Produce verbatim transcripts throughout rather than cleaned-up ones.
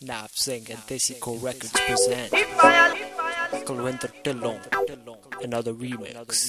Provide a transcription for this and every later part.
Nav Singh and Desico Records present Kulwinder Dillon, another remix.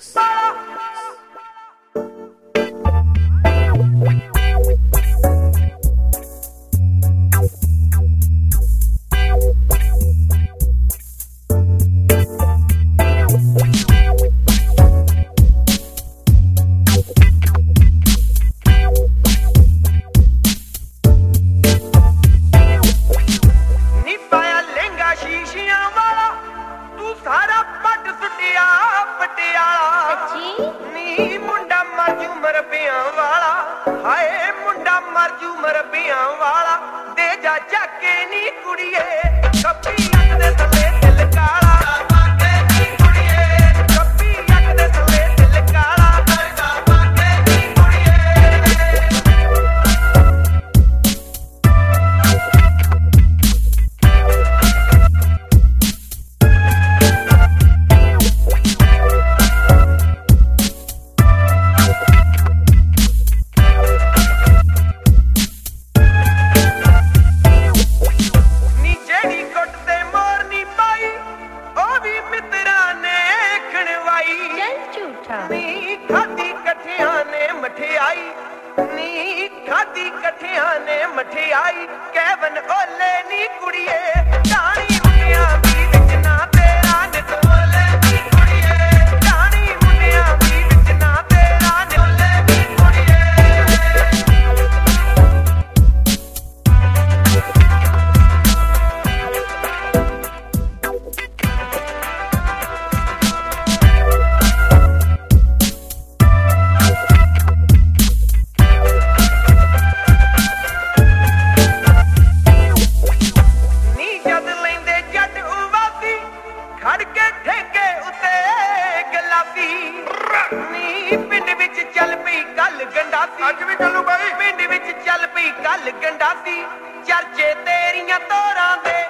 हाय मुंडा मरजू मरबियां वाला दे जा जाके नी कुड़िए कभी अग दे थले दिल काला बाके नी कुड़िए कभी अग दे थले दिल काला करदा बाके नी कुड़िए नी खादी कठिया ने मठियाई नी खादी कठिया ने मठियाई कैवन ओले नी कुड़िए जानी मुंडिया दी विच ना तेरा नित ओले नी कुड़िए जानी मुंडिया दी विच ना तेरा नित ओले नी कुड़िए खड़ के ठेके उते गलासी नी पिंड विच चल पई गल गंडासी अज भी चलू भाई पिंड विच चल पई गल गंडासी चर्चे तेरियां तोरां दे